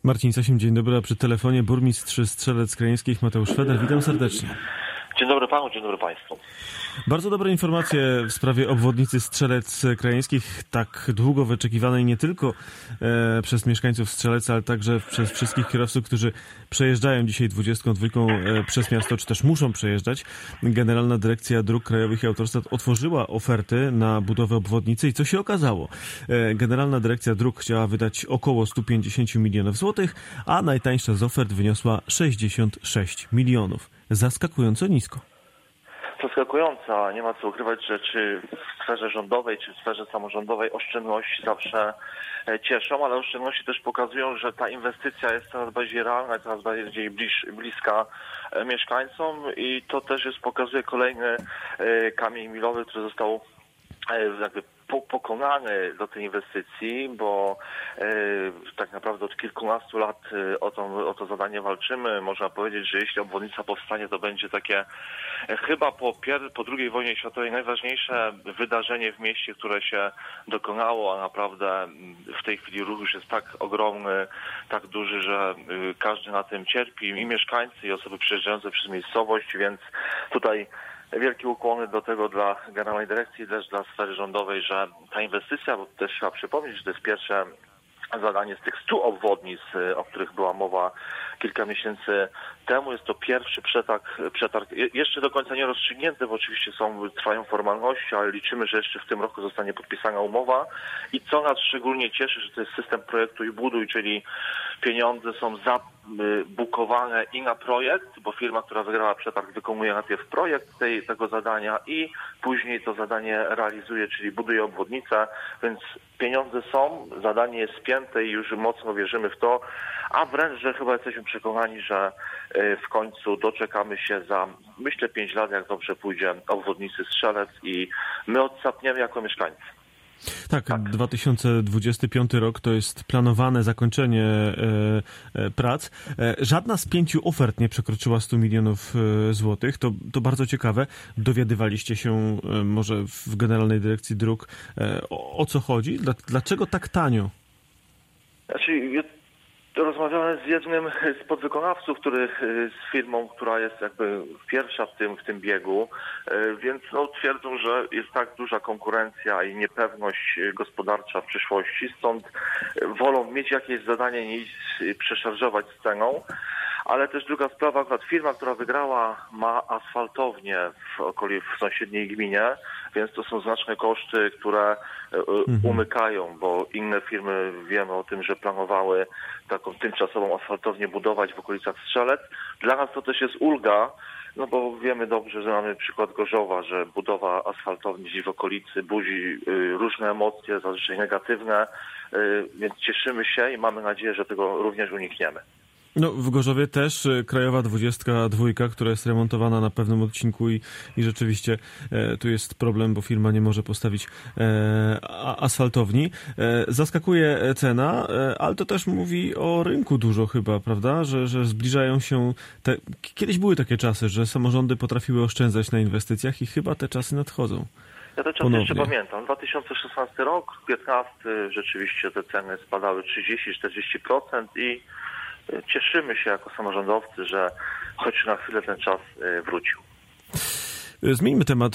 Marcin Sasim, dzień dobry, a przy telefonie burmistrz Strzelec Krajeńskich Mateusz Feder. Witam serdecznie. Dzień dobry panu, dzień dobry państwu. Bardzo dobre informacje w sprawie obwodnicy Strzelec Krajeńskich, tak długo wyczekiwanej nie tylko przez mieszkańców Strzeleca, ale także przez wszystkich kierowców, którzy przejeżdżają dzisiaj 22 przez miasto, czy też muszą przejeżdżać. Generalna Dyrekcja Dróg Krajowych i Autostrad otworzyła oferty na budowę obwodnicy i co się okazało? Generalna Dyrekcja Dróg chciała wydać około 150 milionów złotych, a najtańsza z ofert wyniosła 66 milionów. Zaskakująco nisko. Zaskakująca, nie ma co ukrywać, że czy w sferze rządowej, czy w sferze samorządowej oszczędności zawsze cieszą, ale oszczędności też pokazują, że ta inwestycja jest coraz bardziej realna, coraz bardziej bliska mieszkańcom i to też pokazuje kolejny kamień milowy, który został jakby pokonany do tej inwestycji, bo tak naprawdę od kilkunastu lat o to zadanie walczymy. Można powiedzieć, że jeśli obwodnica powstanie, to będzie takie chyba po II wojnie światowej najważniejsze wydarzenie w mieście, które się dokonało, a naprawdę w tej chwili ruch już jest tak ogromny, tak duży, że każdy na tym cierpi, i mieszkańcy, i osoby przyjeżdżające przez miejscowość, więc tutaj wielkie ukłony do tego dla Generalnej Dyrekcji, też dla sfery rządowej, że ta inwestycja, bo też trzeba przypomnieć, że to jest pierwsze zadanie z tych 100 obwodnic, o których była mowa kilka miesięcy temu. Jest to pierwszy przetarg jeszcze do końca nie rozstrzygnięty, bo oczywiście trwają formalności, ale liczymy, że jeszcze w tym roku zostanie podpisana umowa. I co nas szczególnie cieszy, że to jest system projektu i buduj, czyli pieniądze są zabukowane i na projekt, bo firma, która wygrała przetarg, wykonuje najpierw projekt tego zadania i później to zadanie realizuje, czyli buduje obwodnicę, więc pieniądze są, zadanie jest spięte i już mocno wierzymy w to, a wręcz, że chyba jesteśmy przekonani, że w końcu doczekamy się za, myślę, 5 lat, jak dobrze pójdzie, obwodnicy Strzelec i my odsapniemy jako mieszkańcy. Tak, 2025 rok to jest planowane zakończenie prac. Żadna z 5 ofert nie przekroczyła 100 milionów złotych. To bardzo ciekawe. Dowiadywaliście się może w Generalnej Dyrekcji Dróg o co chodzi? Dlaczego tak tanio? Rozmawiałem z jednym z podwykonawców, z firmą, która jest jakby pierwsza w tym biegu, więc twierdzą, że jest tak duża konkurencja i niepewność gospodarcza w przyszłości, stąd wolą mieć jakieś zadanie niż przeszarżować z ceną. Ale też druga sprawa, akurat firma, która wygrała, ma asfaltownię w sąsiedniej gminie, więc to są znaczne koszty, które umykają, bo inne firmy, wiemy o tym, że planowały taką tymczasową asfaltownię budować w okolicach Strzelec. Dla nas to też jest ulga, no bo wiemy dobrze, że mamy przykład Gorzowa, że budowa asfaltowni gdzieś w okolicy budzi różne emocje, zazwyczaj negatywne, więc cieszymy się i mamy nadzieję, że tego również unikniemy. No, w Gorzowie też Krajowa 22, która jest remontowana na pewnym odcinku i rzeczywiście tu jest problem, bo firma nie może postawić asfaltowni. Zaskakuje cena, ale to też mówi o rynku dużo chyba, prawda? Że zbliżają się Kiedyś były takie czasy, że samorządy potrafiły oszczędzać na inwestycjach i chyba te czasy nadchodzą. Ja te czasy jeszcze pamiętam. 2016 rok, 2015 rzeczywiście te ceny spadały 30-40% i cieszymy się jako samorządowcy, że choć na chwilę ten czas wrócił. Zmieńmy temat.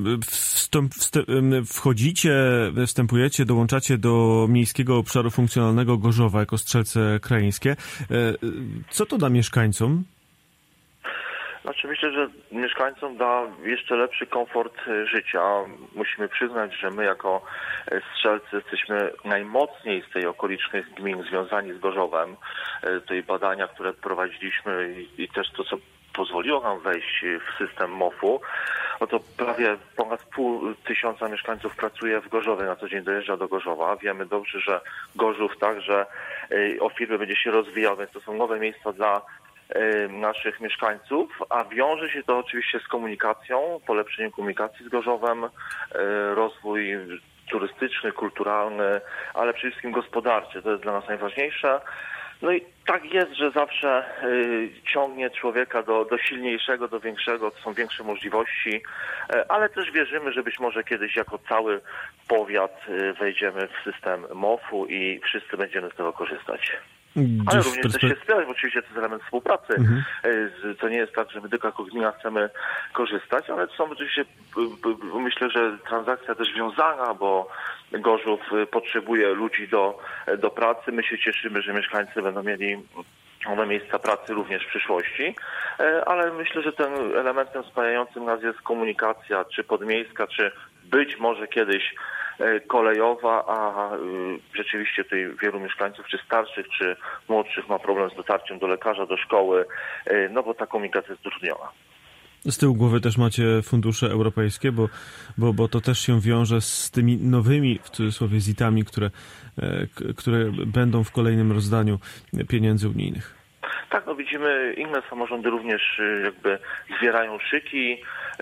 Wstępujecie, dołączacie do Miejskiego Obszaru Funkcjonalnego Gorzowa jako Strzelce Krajeńskie. Co to da mieszkańcom? Znaczy myślę, że mieszkańcom da jeszcze lepszy komfort życia. Musimy przyznać, że my jako Strzelcy jesteśmy najmocniej z tej okolicznych gmin związani z Gorzowem. Tutaj badania, które prowadziliśmy i też to, co pozwoliło nam wejść w system MOF-u, no to prawie ponad 500 mieszkańców pracuje w Gorzowie, na co dzień dojeżdża do Gorzowa. Wiemy dobrze, że Gorzów także o firmy będzie się rozwijał, więc to są nowe miejsca dla naszych mieszkańców, a wiąże się to oczywiście z komunikacją, polepszeniem komunikacji z Gorzowem, rozwój turystyczny, kulturalny, ale przede wszystkim gospodarczy. To jest dla nas najważniejsze. No i tak jest, że zawsze ciągnie człowieka do silniejszego, do większego, to są większe możliwości, ale też wierzymy, że być może kiedyś jako cały powiat wejdziemy w system MOF-u i wszyscy będziemy z tego korzystać. Ale również też się wspierać, bo oczywiście to jest element współpracy. To nie jest tak, że my tylko jako gmina chcemy korzystać, ale to są oczywiście, myślę, że transakcja też wiązana, bo Gorzów potrzebuje ludzi do pracy. My się cieszymy, że mieszkańcy będą mieli nowe miejsca pracy również w przyszłości, ale myślę, że tym elementem spajającym nas jest komunikacja, czy podmiejska, czy być może kiedyś kolejowa, a rzeczywiście tutaj wielu mieszkańców, czy starszych, czy młodszych ma problem z dotarciem do lekarza, do szkoły, no bo ta komunikacja jest utrudniona. Z tyłu głowy też macie fundusze europejskie, bo to też się wiąże z tymi nowymi, w cudzysłowie, ZIT-ami, które będą w kolejnym rozdaniu pieniędzy unijnych. Tak, no widzimy, inne samorządy również jakby zwierają szyki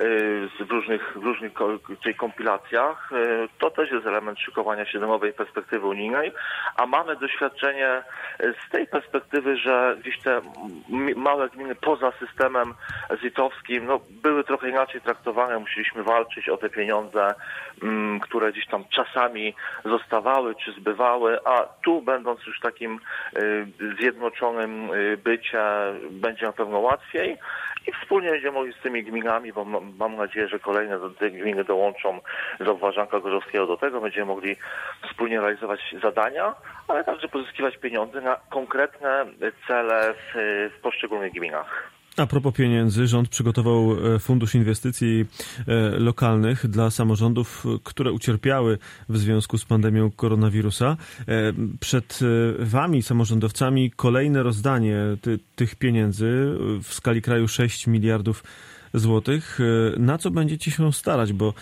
w różnych tej kompilacjach. To też jest element szykowania się do nowej perspektywy unijnej, a mamy doświadczenie z tej perspektywy, że gdzieś te małe gminy poza systemem ZIT-owskim były trochę inaczej traktowane. Musieliśmy walczyć o te pieniądze, które gdzieś tam czasami zostawały czy zbywały, a tu będąc już takim zjednoczonym bycie, będzie na pewno łatwiej i wspólnie będziemy mogli z tymi gminami, bo mam nadzieję, że kolejne gminy dołączą z Obwarzanka Gorzowskiego do tego, będziemy mogli wspólnie realizować zadania, ale także pozyskiwać pieniądze na konkretne cele w poszczególnych gminach. A propos pieniędzy, rząd przygotował Fundusz Inwestycji Lokalnych dla samorządów, które ucierpiały w związku z pandemią koronawirusa. Przed wami, samorządowcami, kolejne rozdanie tych pieniędzy w skali kraju 6 miliardów złotych. Na co będziecie się starać? Bo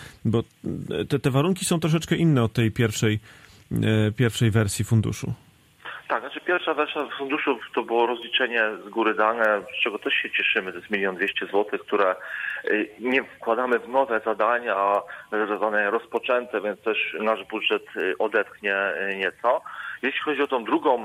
te warunki są troszeczkę inne od tej pierwszej wersji funduszu. Tak, znaczy pierwsza wersja funduszu to było rozliczenie z góry dane, z czego też się cieszymy, to jest 1 200 000 złotych, które nie wkładamy w nowe zadania, a zadania rozpoczęte, więc też nasz budżet odetchnie nieco. Jeśli chodzi o tą drugą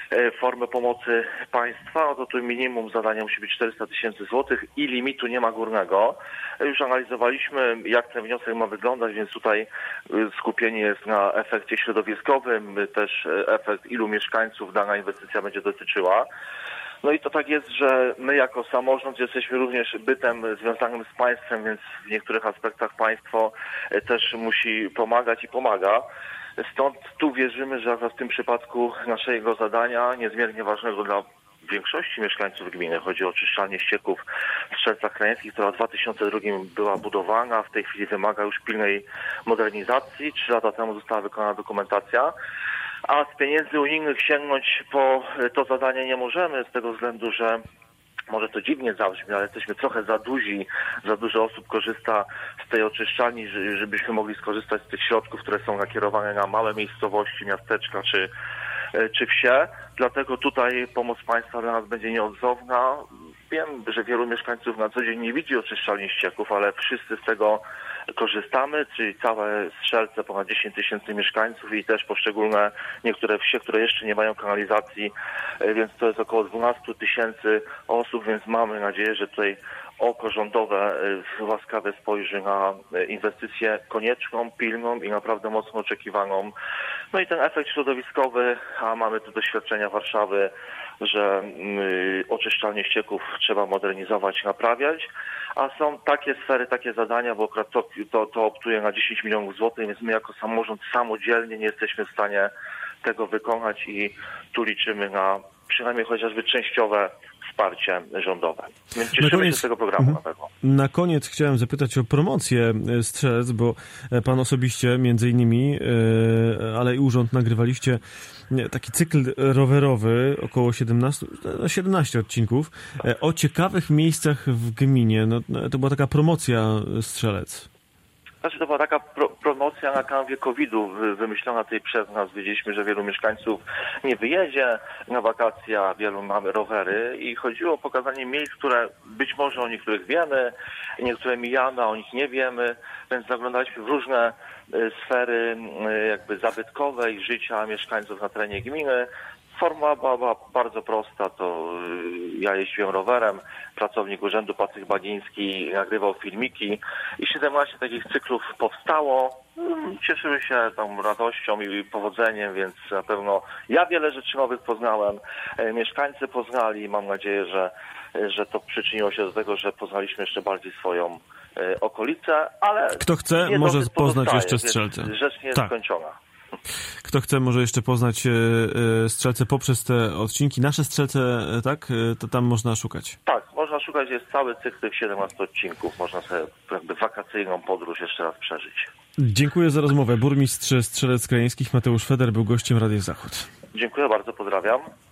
formę pomocy państwa, to tu minimum zadania musi być 400 000 złotych i limitu nie ma górnego. Już analizowaliśmy, jak ten wniosek ma wyglądać, więc tutaj skupienie jest na efekcie środowiskowym, też efekt ilu mieszkańców dana inwestycja będzie dotyczyła. No i to tak jest, że my jako samorząd jesteśmy również bytem związanym z państwem, więc w niektórych aspektach państwo też musi pomagać i pomaga. Stąd tu wierzymy, że w tym przypadku naszego zadania, niezmiernie ważnego dla większości mieszkańców gminy, chodzi o oczyszczalnię ścieków w Strzelcach Krajeńskich, która w 2002 była budowana, w tej chwili wymaga już pilnej modernizacji. 3 lata temu została wykonana dokumentacja, a z pieniędzy unijnych sięgnąć po to zadanie nie możemy, z tego względu, że może to dziwnie zabrzmi, ale jesteśmy trochę za duzi, za dużo osób korzysta z tej oczyszczalni, żebyśmy mogli skorzystać z tych środków, które są nakierowane na małe miejscowości, miasteczka czy wsie. Dlatego tutaj pomoc państwa dla nas będzie nieodzowna. Wiem, że wielu mieszkańców na co dzień nie widzi oczyszczalni ścieków, ale wszyscy z tego korzystamy, czyli całe Strzelce, ponad 10 000 mieszkańców i też poszczególne niektóre wsie, które jeszcze nie mają kanalizacji, więc to jest około 12 000 osób, więc mamy nadzieję, że tutaj oko rządowe łaskawie spojrzy na inwestycję konieczną, pilną i naprawdę mocno oczekiwaną. No i ten efekt środowiskowy, a mamy tu doświadczenia Warszawy, że oczyszczalnie ścieków trzeba modernizować, naprawiać, a są takie sfery, takie zadania, bo akurat to optuje na 10 milionów złotych, więc my jako samorząd samodzielnie nie jesteśmy w stanie tego wykonać i tu liczymy na przynajmniej chociażby częściowe wsparcie rządowe. Więc cieszymy się z tego programu na pewno. Na koniec chciałem zapytać o promocję Strzelec, bo pan osobiście, między innymi, ale i urząd, nagrywaliście taki cykl rowerowy, około 17 odcinków, o ciekawych miejscach w gminie. To była taka promocja Strzelec. Znaczy to była taka promocja na kanwie COVID-u wymyślona tutaj przez nas. Wiedzieliśmy, że wielu mieszkańców nie wyjedzie na wakacje, a wielu mamy rowery i chodziło o pokazanie miejsc, które być może o niektórych wiemy, niektóre mijamy, a o nich nie wiemy, więc zaglądaliśmy w różne sfery jakby zabytkowe i życia mieszkańców na terenie gminy. Forma była bardzo prosta, to ja jeździłem rowerem, pracownik urzędu Patryk Bagiński nagrywał filmiki i 17 takich cyklów powstało. Cieszymy się tą radością i powodzeniem, więc na pewno ja wiele rzeczy nowych poznałem, mieszkańcy poznali, mam nadzieję, że to przyczyniło się do tego, że poznaliśmy jeszcze bardziej swoją okolicę, ale kto chce, może poznać jeszcze Strzelce. Rzecz nie jest skończona. Kto chce, może jeszcze poznać Strzelce poprzez te odcinki. Nasze Strzelce, tak? To tam można szukać. Tak, można szukać, jest cały cykl tych 17 odcinków. Można sobie jakby wakacyjną podróż jeszcze raz przeżyć. Dziękuję za rozmowę. Burmistrz Strzelec Krajeńskich Mateusz Feder był gościem Radia Zachód. Dziękuję bardzo, pozdrawiam.